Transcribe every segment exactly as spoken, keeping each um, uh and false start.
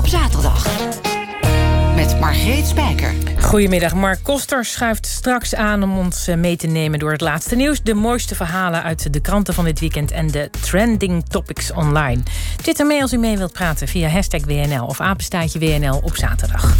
zaterdag. Met Margreet Spijker. Goedemiddag, Mark Koster schuift straks aan om ons mee te nemen door het laatste nieuws. De mooiste verhalen uit de kranten van dit weekend en de trending topics online. Twitter mee als u mee wilt praten via hashtag W N L of apenstaartje W N L op zaterdag.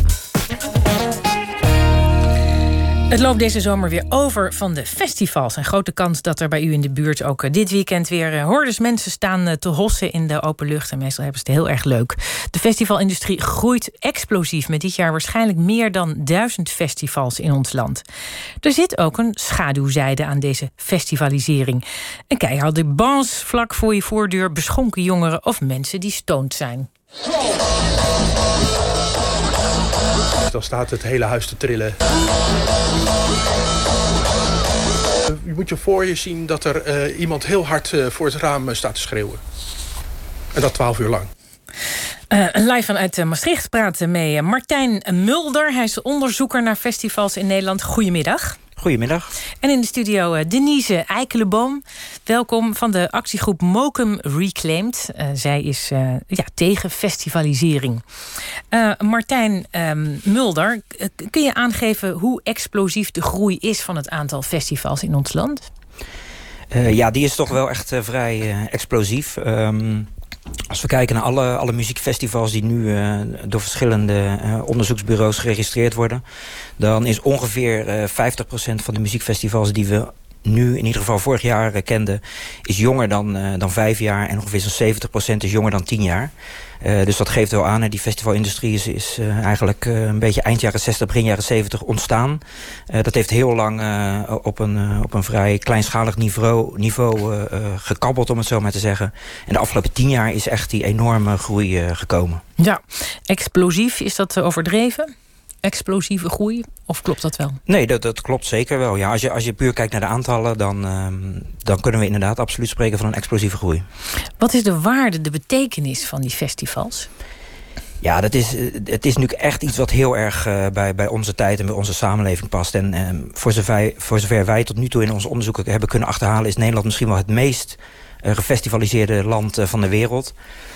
Het loopt deze zomer weer over van de festivals. Een grote kans dat er bij u in de buurt ook dit weekend weer hordes mensen staan te hossen in de open lucht. En meestal hebben ze het heel erg leuk. De festivalindustrie groeit explosief met dit jaar waarschijnlijk meer dan duizend festivals in ons land. Er zit ook een schaduwzijde aan deze festivalisering. Een keiharde bans vlak voor je voordeur, beschonken jongeren of mensen die stoned zijn. Dan staat het hele huis te trillen. Je moet je voor je zien dat er uh, iemand heel hard uh, voor het raam staat te schreeuwen. En dat twaalf uur lang. Uh, live vanuit uh, Maastricht praten mee uh, Martijn Mulder. Hij is onderzoeker naar festivals in Nederland. Goedemiddag. Goedemiddag. En in de studio uh, Denise Eikelenboom. Welkom van de actiegroep Mokum Reclaimed. Uh, zij is uh, ja, tegen festivalisering. Uh, Martijn um, Mulder, uh, kun je aangeven hoe explosief de groei is van het aantal festivals in ons land? Uh, ja, die is toch wel echt uh, vrij uh, explosief. Um, Als we kijken naar alle, alle muziekfestivals die nu uh, door verschillende uh, onderzoeksbureaus geregistreerd worden, dan is ongeveer uh, vijftig procent van de muziekfestivals die we nu, in ieder geval vorig jaar uh, kenden, is jonger dan, uh, dan vijf jaar en ongeveer zo'n zeventig procent is jonger dan tien jaar. Uh, dus dat geeft wel aan, hè, die festivalindustrie is, is uh, eigenlijk uh, een beetje eind jaren zestig, begin jaren zeventig ontstaan. Uh, dat heeft heel lang uh, op, een, uh, op een vrij kleinschalig niveau, niveau uh, uh, gekabbeld, om het zo maar te zeggen. En de afgelopen tien jaar is echt die enorme groei uh, gekomen. Ja, explosief, is dat uh, overdreven? Explosieve groei? Of klopt dat wel? Nee, dat, dat klopt zeker wel. Ja, als, je, als je puur kijkt naar de aantallen, dan, um, dan kunnen we inderdaad absoluut spreken van een explosieve groei. Wat is de waarde, de betekenis van die festivals? Ja, dat is, het is nu echt iets wat heel erg uh, bij, bij onze tijd en bij onze samenleving past. En um, voor, zover, voor zover wij tot nu toe in ons onderzoek hebben kunnen achterhalen, is Nederland misschien wel het meest uh, gefestivaliseerde land uh, van de wereld.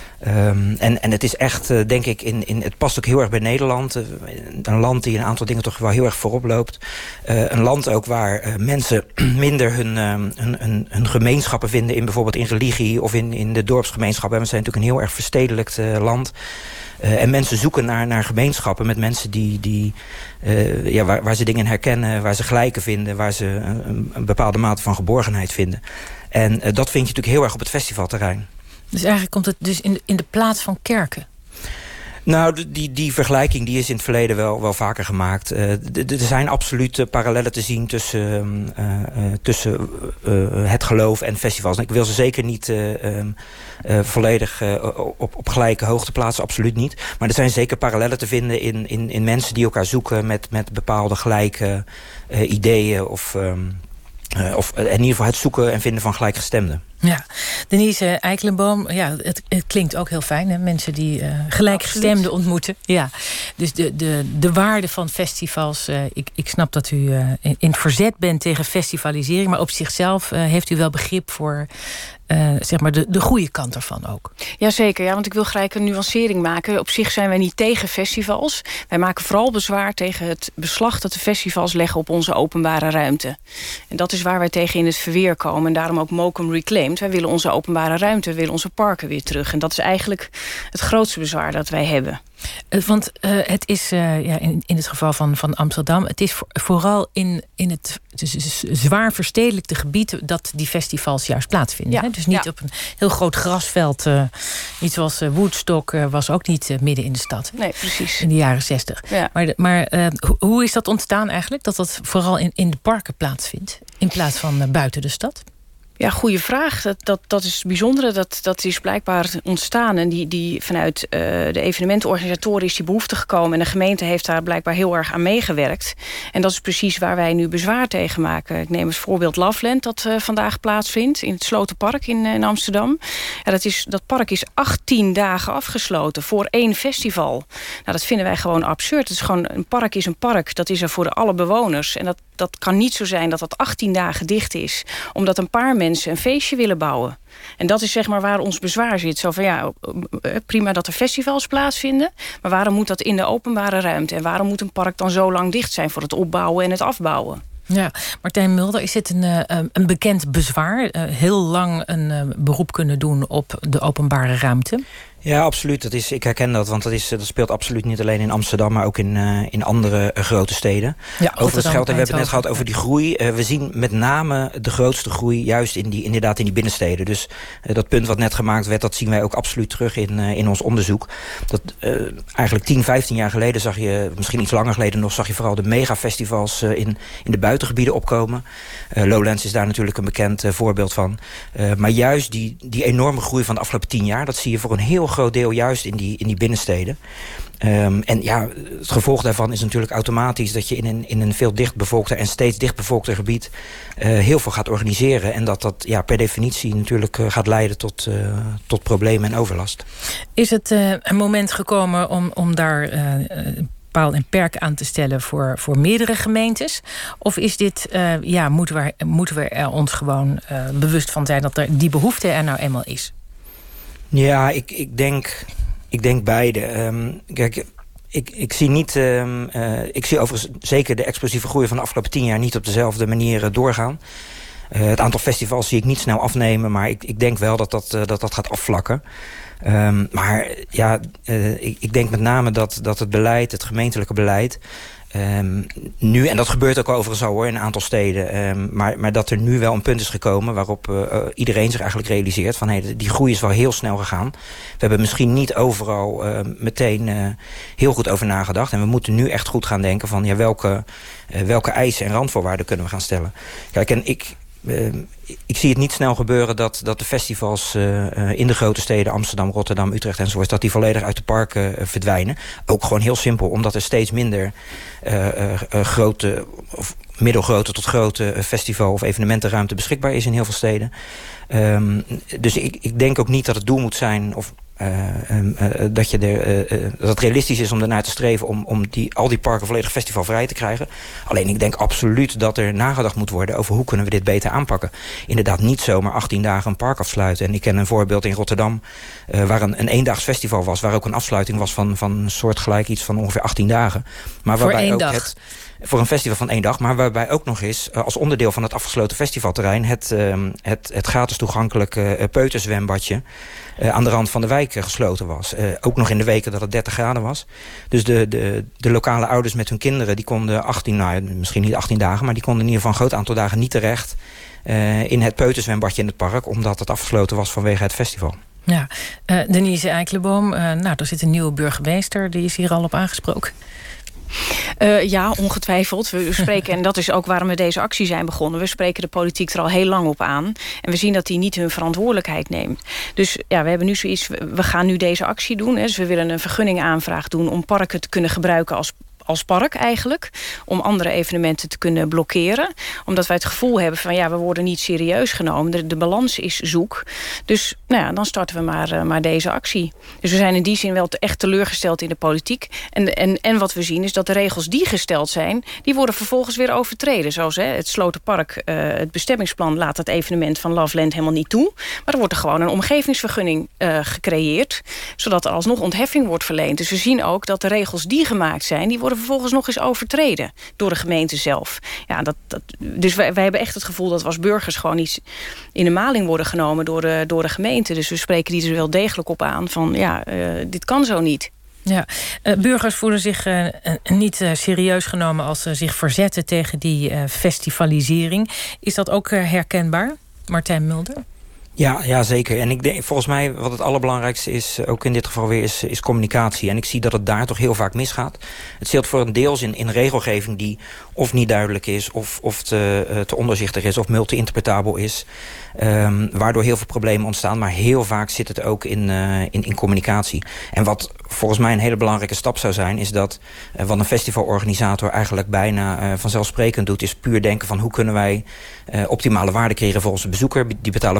Um, en, en het is echt, uh, denk ik, in, in, het past ook heel erg bij Nederland. Uh, een land die een aantal dingen toch wel heel erg voorop loopt. Uh, een land ook waar uh, mensen minder hun, uh, hun, hun, hun gemeenschappen vinden, in bijvoorbeeld in religie of in, in de dorpsgemeenschappen. We zijn natuurlijk een heel erg verstedelijkt uh, land. Uh, en mensen zoeken naar, naar gemeenschappen met mensen die, die, uh, ja, waar, waar ze dingen herkennen, waar ze gelijken vinden, waar ze een, een bepaalde mate van geborgenheid vinden. En uh, dat vind je natuurlijk heel erg op het festivalterrein. Dus eigenlijk komt het dus in de, in de plaats van kerken? Nou, die, die vergelijking die is in het verleden wel, wel vaker gemaakt. Uh, er zijn absoluut uh, parallellen te zien tussen, uh, uh, tussen uh, het geloof en festivals. Ik wil ze zeker niet uh, uh, volledig uh, op, op gelijke hoogte plaatsen, absoluut niet. Maar er zijn zeker parallellen te vinden in, in, in mensen die elkaar zoeken met, met bepaalde gelijke uh, ideeën of, um, uh, of in ieder geval het zoeken en vinden van gelijkgestemden. Ja, Denise Eikelenboom, ja, het, het klinkt ook heel fijn, hè? Mensen die uh, gelijkgestemden ontmoeten. Ja. Dus de, de, de waarde van festivals, uh, ik, ik snap dat u uh, in, in verzet bent tegen festivalisering, maar op zichzelf uh, heeft u wel begrip voor uh, zeg maar de, de goede kant ervan ook. Jazeker, ja, want ik wil gelijk een nuancering maken. Op zich zijn wij niet tegen festivals. Wij maken vooral bezwaar tegen het beslag dat de festivals leggen op onze openbare ruimte. En dat is waar wij tegen in het verweer komen. En daarom ook Mokum Reclaimed. Wij willen onze openbare ruimte, we willen onze parken weer terug. En dat is eigenlijk het grootste bezwaar dat wij hebben. Want uh, het is, uh, ja, in, in het geval van, van Amsterdam, het is voor, vooral in, in het dus zwaar verstedelijkte gebied dat die festivals juist plaatsvinden. Ja, hè? Dus niet ja. op een heel groot grasveld. Uh, niet zoals uh, Woodstock uh, was ook niet uh, midden in de stad. Nee, precies. In de jaren zestig. Ja. Maar, de, maar uh, hoe is dat ontstaan eigenlijk? Dat dat vooral in, in de parken plaatsvindt, in plaats van uh, buiten de stad? Ja, goede vraag. Dat, dat, dat is het bijzondere. Dat, dat is blijkbaar ontstaan. En die, die vanuit uh, de evenementenorganisatoren is die behoefte gekomen. En de gemeente heeft daar blijkbaar heel erg aan meegewerkt. En dat is precies waar wij nu bezwaar tegen maken. Ik neem als voorbeeld Loveland, dat uh, vandaag plaatsvindt in het Slotenpark in, uh, in Amsterdam. Ja, dat, is, dat park is achttien dagen afgesloten voor één festival. Nou, dat vinden wij gewoon absurd. Het is gewoon, een park is een park. Dat is er voor alle bewoners. En dat dat kan niet zo zijn dat dat achttien dagen dicht is, omdat een paar mensen een feestje willen bouwen. En dat is zeg maar waar ons bezwaar zit. Zo van ja, prima dat er festivals plaatsvinden, maar waarom moet dat in de openbare ruimte? En waarom moet een park dan zo lang dicht zijn voor het opbouwen en het afbouwen? Ja, Martijn Mulder, is dit een, uh, een bekend bezwaar? Uh, heel lang een uh, beroep kunnen doen op de openbare ruimte? Ja, absoluut. Dat is, ik herken dat, want dat, is, dat speelt absoluut niet alleen in Amsterdam, maar ook in, uh, in andere uh, grote steden. Ja, over het geld, en we hebben het net gehad over die groei. Uh, we zien met name de grootste groei juist in die, inderdaad in die binnensteden. Dus uh, dat punt wat net gemaakt werd, dat zien wij ook absoluut terug in, uh, in ons onderzoek. Dat uh, eigenlijk tien, vijftien jaar geleden zag je, misschien iets langer geleden nog, zag je vooral de megafestivals uh, in, in de buitengebieden opkomen. Uh, Lowlands is daar natuurlijk een bekend uh, voorbeeld van. Uh, maar juist die, die enorme groei van de afgelopen tien jaar, dat zie je voor een heel groot deel juist in die, in die binnensteden. Um, en ja, het gevolg daarvan is natuurlijk automatisch dat je in een, in een veel dichtbevolkter en steeds dichtbevolkter gebied uh, heel veel gaat organiseren. En dat dat ja, per definitie natuurlijk uh, gaat leiden tot, uh, tot problemen en overlast. Is het uh, een moment gekomen om, om daar Uh, paal en perk aan te stellen voor, voor meerdere gemeentes? Of is dit, uh, ja, moeten we, moeten we er ons gewoon uh, bewust van zijn dat er die behoefte er nou eenmaal is? Ja, ik, ik, denk, ik denk beide. Um, kijk, ik, ik zie niet. Um, uh, ik zie overigens zeker de explosieve groei van de afgelopen tien jaar niet op dezelfde manier uh, doorgaan. Uh, het aantal festivals zie ik niet snel afnemen, maar ik, ik denk wel dat dat, uh, dat dat gaat afvlakken. Um, maar ja, uh, ik, ik denk met name dat, dat het beleid, het gemeentelijke beleid, Um, nu, en dat gebeurt ook overigens al hoor, in een aantal steden. Um, maar, maar dat er nu wel een punt is gekomen waarop uh, uh, iedereen zich eigenlijk realiseert van hey, die groei is wel heel snel gegaan. We hebben misschien niet overal uh, meteen uh, heel goed over nagedacht. En we moeten nu echt goed gaan denken van ja, welke, uh, welke eisen en randvoorwaarden kunnen we gaan stellen. Kijk, en ik. Uh, ik zie het niet snel gebeuren dat, dat de festivals uh, uh, in de grote steden, Amsterdam, Rotterdam, Utrecht enzovoort, dat die volledig uit de parken uh, verdwijnen. Ook gewoon heel simpel, omdat er steeds minder uh, uh, uh, grote of middelgrote tot grote festival- of evenementenruimte beschikbaar is in heel veel steden. Um, dus ik, ik denk ook niet dat het doel moet zijn of Uh, um, uh, dat, je er, uh, uh, dat het realistisch is om ernaar te streven om, om die, al die parken volledig festivalvrij te krijgen. Alleen ik denk absoluut dat er nagedacht moet worden over hoe kunnen we dit beter aanpakken. Inderdaad niet zomaar achttien dagen een park afsluiten. En ik ken een voorbeeld in Rotterdam uh, waar een, een eendaags festival was, waar ook een afsluiting was van, van soortgelijk iets van ongeveer achttien dagen. Maar Voor waarbij één ook dag? Het, voor een festival van één dag, maar waarbij ook nog eens uh, als onderdeel van het afgesloten festivalterrein het, uh, het, het gratis toegankelijke uh, peuterzwembadje Uh, aan de rand van de wijk uh, gesloten was. Uh, ook nog in de weken dat het dertig graden was. Dus de, de, de lokale ouders met hun kinderen, die konden achttien, nou, misschien niet achttien dagen, maar die konden in ieder geval een groot aantal dagen niet terecht uh, in het peuterzwembadje in het park, omdat het afgesloten was vanwege het festival. Ja, uh, Denise Eikelenboom, uh, nou, er zit een nieuwe burgemeester, die is hier al op aangesproken. Uh, ja, ongetwijfeld. We spreken, en dat is ook waarom we deze actie zijn begonnen. We spreken de politiek er al heel lang op aan. En we zien dat die niet hun verantwoordelijkheid neemt. Dus ja, we hebben nu zoiets. We gaan nu deze actie doen. Hè, dus we willen een vergunningaanvraag doen om parken te kunnen gebruiken als als park eigenlijk, om andere evenementen te kunnen blokkeren. Omdat wij het gevoel hebben van ja, we worden niet serieus genomen. De, de balans is zoek. Dus nou ja, dan starten we maar, uh, maar deze actie. Dus we zijn in die zin wel te, echt teleurgesteld in de politiek. En, en, en wat we zien is dat de regels die gesteld zijn, die worden vervolgens weer overtreden. Zoals hè, het Slotenpark, uh, het bestemmingsplan laat het evenement van Loveland helemaal niet toe. Maar er wordt er gewoon een omgevingsvergunning uh, gecreëerd, zodat er alsnog ontheffing wordt verleend. Dus we zien ook dat de regels die gemaakt zijn, die worden vervolgens nog eens overtreden door de gemeente zelf. Ja, dat, dat, dus wij, wij hebben echt het gevoel dat we als burgers gewoon iets in de maling worden genomen door de, door de gemeente. Dus we spreken die er wel degelijk op aan van ja, uh, dit kan zo niet. Ja, uh, burgers voelen zich uh, niet uh, serieus genomen als ze zich verzetten tegen die uh, festivalisering. Is dat ook uh, herkenbaar, Martijn Mulder? Ja, ja, zeker. En ik denk, volgens mij wat het allerbelangrijkste is, ook in dit geval weer, is, is communicatie. En ik zie dat het daar toch heel vaak misgaat. Het zit voor een deels in, in regelgeving die of niet duidelijk is, of, of te, uh, te onderzichtig is, of multi-interpretabel is. Um, waardoor heel veel problemen ontstaan. Maar heel vaak zit het ook in, uh, in, in communicatie. En wat volgens mij een hele belangrijke stap zou zijn, is dat uh, wat een festivalorganisator eigenlijk bijna uh, vanzelfsprekend doet, is puur denken van hoe kunnen wij uh, optimale waarde creëren voor onze bezoeker. Die betalen vaak veel geld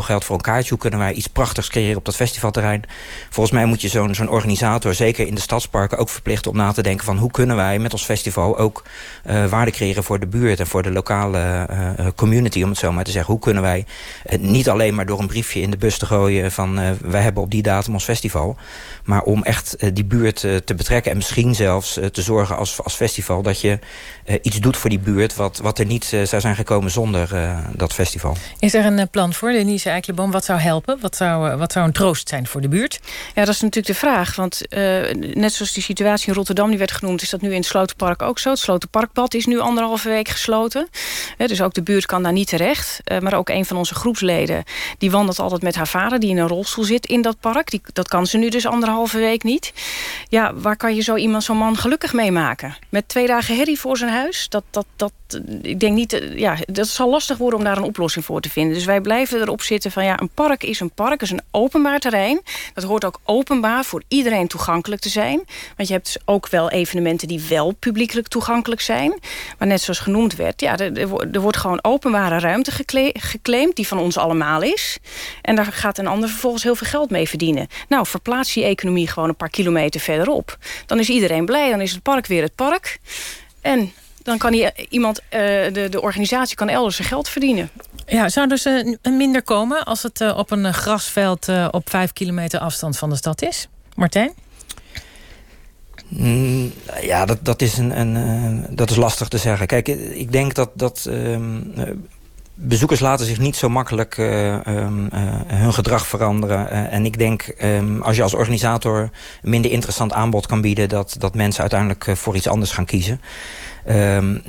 geld voor een kaartje. Hoe kunnen wij iets prachtigs creëren op dat festivalterrein? Volgens mij moet je zo'n zo'n organisator, zeker in de stadsparken, ook verplichten om na te denken van hoe kunnen wij met ons festival ook uh, waarde creëren voor de buurt en voor de lokale uh, community, om het zo maar te zeggen. Hoe kunnen wij uh, niet alleen maar door een briefje in de bus te gooien van uh, wij hebben op die datum ons festival, maar om echt uh, die buurt uh, te betrekken en misschien zelfs uh, te zorgen als, als festival dat je uh, iets doet voor die buurt wat, wat er niet uh, zou zijn gekomen zonder uh, dat festival. Is er een uh, plan voor, Denise Eikelenboom? Wat zou helpen? Wat zou, uh, wat zou een troost zijn voor de buurt? Ja, dat is natuurlijk de vraag. Want uh, net zoals die situatie in Rotterdam die werd genoemd, is dat nu in het Slotenpark ook zo. Het Slotenparkpad is nu anderhalve week gesloten. Uh, dus ook de buurt kan daar niet terecht. Uh, maar ook een van onze groepsleden, die wandelt altijd met haar vader, die in een rolstoel zit in dat park. Die, dat kan ze nu dus anderhalve week niet. Ja, waar kan je zo iemand, zo'n man gelukkig mee maken? Met twee dagen herrie voor zijn huis? Dat, dat, dat, ik denk niet, ja, dat zal lastig worden om daar een oplossing voor te vinden. Dus wij blijven erop zitten van ja, een park is een park, is een openbaar terrein. Dat hoort ook openbaar voor iedereen toegankelijk te zijn. Want je hebt dus ook wel evenementen die wel publiekelijk toegankelijk zijn. Maar net zoals genoemd werd, ja, er, er wordt gewoon openbare ruimte gekle- geclaimd die van ons allemaal is. En daar gaat een ander vervolgens heel veel geld mee verdienen. Nou, verplaats die economie gewoon een paar kilometer verderop. Dan is iedereen blij, dan is het park weer het park. En dan kan die, iemand, uh, de, de organisatie kan elders zijn geld verdienen. Ja, zou er dus uh, minder komen als het uh, op een grasveld uh, op vijf kilometer afstand van de stad is? Martijn? Mm, ja, dat, dat, is een, een, uh, dat is lastig te zeggen. Kijk, ik denk dat... dat um, uh, bezoekers laten zich niet zo makkelijk uh, um, uh, hun gedrag veranderen. Uh, en ik denk, um, als je als organisator een minder interessant aanbod kan bieden, dat, dat mensen uiteindelijk uh, voor iets anders gaan kiezen. Um,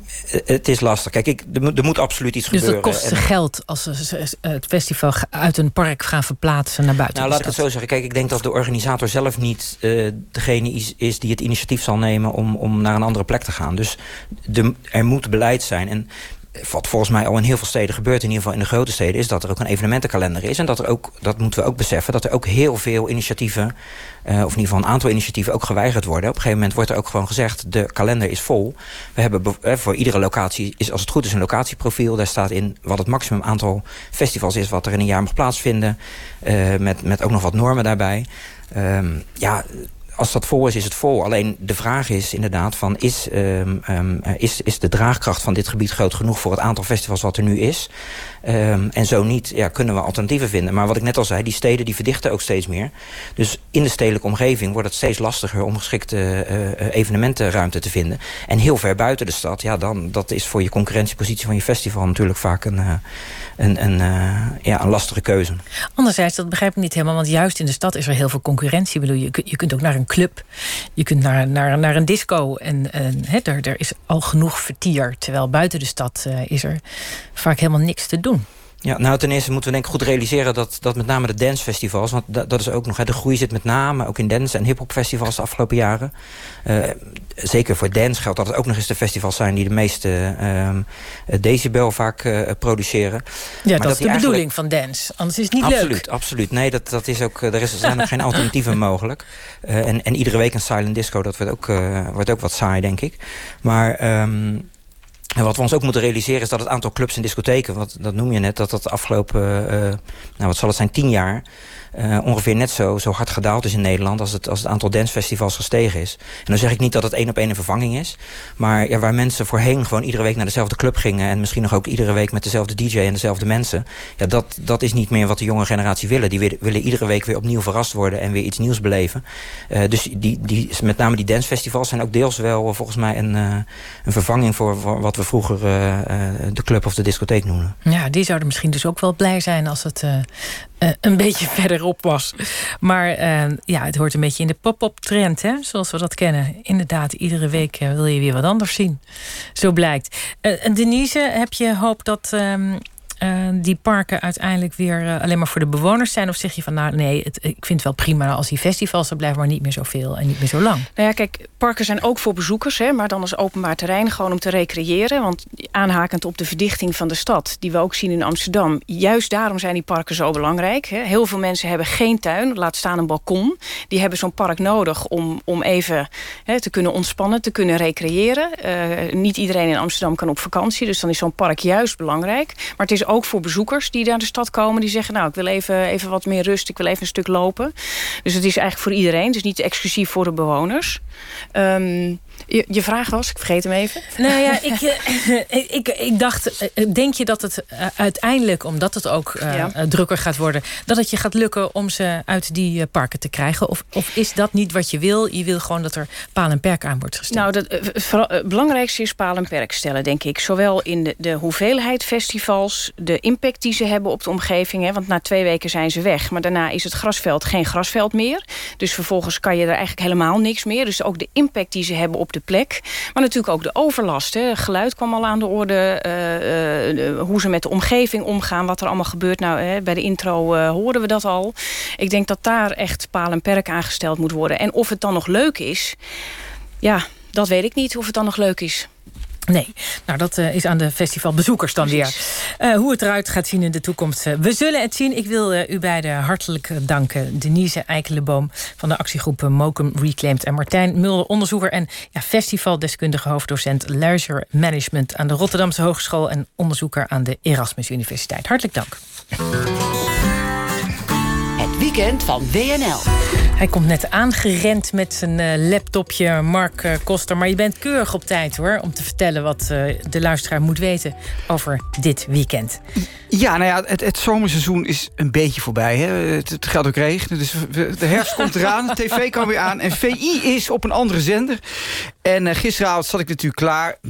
het is lastig. Kijk, ik, er, er moet absoluut iets dus gebeuren. Dus dat kost en, geld als ze het festival uit een park gaan verplaatsen naar buiten? Nou, laat ik het zo zeggen. Kijk, ik denk dat de organisator zelf niet uh, degene is, is die het initiatief zal nemen om, om naar een andere plek te gaan. Dus de, er moet beleid zijn. En wat volgens mij al in heel veel steden gebeurt, in ieder geval in de grote steden, is dat er ook een evenementenkalender is. En dat er ook, dat moeten we ook beseffen, dat er ook heel veel initiatieven, uh, of in ieder geval een aantal initiatieven ook geweigerd worden. Op een gegeven moment wordt er ook gewoon gezegd, de kalender is vol. We hebben uh, voor iedere locatie, is als het goed is, een locatieprofiel. Daar staat in wat het maximum aantal festivals is wat er in een jaar mag plaatsvinden. Uh, met, met ook nog wat normen daarbij. Um, ja... Als dat vol is, is het vol. Alleen de vraag is inderdaad van, is, um, um, is, is de draagkracht van dit gebied groot genoeg voor het aantal festivals wat er nu is? Um, en zo niet, ja, kunnen we alternatieven vinden. Maar wat ik net al zei, die steden die verdichten ook steeds meer. Dus in de stedelijke omgeving wordt het steeds lastiger om geschikte uh, evenementenruimte te vinden. En heel ver buiten de stad, ja, dan, dat is voor je concurrentiepositie van je festival natuurlijk vaak een, uh, een, een, uh, ja, een lastige keuze. Anderzijds, dat begrijp ik niet helemaal, want juist in de stad is er heel veel concurrentie. Ik bedoel, je, je kunt ook naar een club, je kunt naar, naar, naar een disco en, en he, er, er is al genoeg vertier. Terwijl buiten de stad uh, is er vaak helemaal niks te doen. Ja, nou ten eerste moeten we denk ik goed realiseren dat, dat met name de dancefestivals, want dat, dat is ook nog, hè, de groei zit met name ook in dance- en hiphopfestivals de afgelopen jaren. Uh, zeker voor dance geldt dat het ook nog eens de festivals zijn die de meeste uh, decibel vaak uh, produceren. Ja, maar dat, dat is de bedoeling van dance, anders is het niet absoluut, leuk. Absoluut, absoluut. Nee, dat, dat is ook, er, is, er zijn nog geen alternatieven mogelijk. Uh, en, en iedere week een silent disco, dat wordt ook, uh, wordt ook wat saai, denk ik. Maar... Um, En wat we ons ook moeten realiseren is dat het aantal clubs en discotheken, wat, dat noem je net, dat dat de afgelopen, uh, nou wat zal het zijn, tien jaar, uh, ongeveer net zo, zo hard gedaald is in Nederland als het, als het aantal dancefestivals gestegen is. En dan zeg ik niet dat het één op één een vervanging is, maar ja, waar mensen voorheen gewoon iedere week naar dezelfde club gingen en misschien nog ook iedere week met dezelfde D J en dezelfde mensen, ja, dat, dat is niet meer wat de jonge generatie willen. Die willen, willen iedere week weer opnieuw verrast worden en weer iets nieuws beleven. Uh, dus die, die, met name die dancefestivals zijn ook deels wel uh, volgens mij een, uh, een vervanging voor, voor wat we vroeger uh, uh, de club of de discotheek noemen. Ja, die zouden misschien dus ook wel blij zijn als het uh, uh, een beetje verderop was. Maar uh, ja, het hoort een beetje in de pop-up trend, hè, zoals we dat kennen. Inderdaad, iedere week uh, wil je weer wat anders zien. Zo blijkt. Uh, Denise, heb je hoop dat um, uh, die parken uiteindelijk weer uh, alleen maar voor de bewoners zijn? Of zeg je van, nou nee, het, ik vind het wel prima als die festivals er blijven, maar niet meer zoveel en niet meer zo lang? Nou ja, kijk, parken zijn ook voor bezoekers, hè, maar dan als openbaar terrein, gewoon om te recreëren. Want aanhakend op de verdichting van de stad, die we ook zien in Amsterdam, juist daarom zijn die parken zo belangrijk. Hè. Heel veel mensen hebben geen tuin, laat staan een balkon. Die hebben zo'n park nodig om, om even hè, te kunnen ontspannen, te kunnen recreëren. Uh, niet iedereen in Amsterdam kan op vakantie, dus dan is zo'n park juist belangrijk. Maar het is ook ook voor bezoekers die naar de stad komen. Die zeggen, nou, ik wil even, even wat meer rust. Ik wil even een stuk lopen. Dus het is eigenlijk voor iedereen. Het is niet exclusief voor de bewoners. Um, je, je vraag was, ik vergeet hem even. Nou ja, ik, ik, ik, ik dacht, denk je dat het uiteindelijk, omdat het ook uh, ja. drukker gaat worden, dat het je gaat lukken om ze uit die parken te krijgen? Of, of is dat niet wat je wil? Je wil gewoon dat er paal en perk aan wordt gesteld. Nou, dat, vooral, het belangrijkste is paal en perk stellen, denk ik. Zowel in de, de hoeveelheid festivals, de impact die ze hebben op de omgeving. Hè, want na twee weken zijn ze weg. Maar daarna is het grasveld geen grasveld meer. Dus vervolgens kan je er eigenlijk helemaal niks meer. Dus ook de impact die ze hebben op de plek. Maar natuurlijk ook de overlast. Hè. Geluid kwam al aan de orde. Uh, uh, hoe ze met de omgeving omgaan. Wat er allemaal gebeurt. Nou, hè, bij de intro uh, hoorden we dat al. Ik denk dat daar echt paal en perk aangesteld moet worden. En of het dan nog leuk is, ja, dat weet ik niet of het dan nog leuk is. Nee, nou dat uh, is aan de festivalbezoekers dan Precies. weer. Uh, hoe het eruit gaat zien in de toekomst. Uh, we zullen het zien. Ik wil uh, u beiden hartelijk danken. Denise Eikelenboom van de actiegroep Mokum Reclaimed. En Martijn Mulder, onderzoeker en ja, festivaldeskundige hoofddocent Leisure Management aan de Rotterdamse Hogeschool en onderzoeker aan de Erasmus Universiteit. Hartelijk dank. Het weekend van W N L. Hij komt net aangerend met zijn uh, laptopje, Mark uh, Koster. Maar je bent keurig op tijd, hoor, om te vertellen wat uh, de luisteraar moet weten over dit weekend. Ja, nou ja, het, het zomerseizoen is een beetje voorbij. Hè? Het, het gaat ook regenen, dus de herfst komt eraan. De tv kan weer aan en V I is op een andere zender. En uh, gisteravond zat ik natuurlijk klaar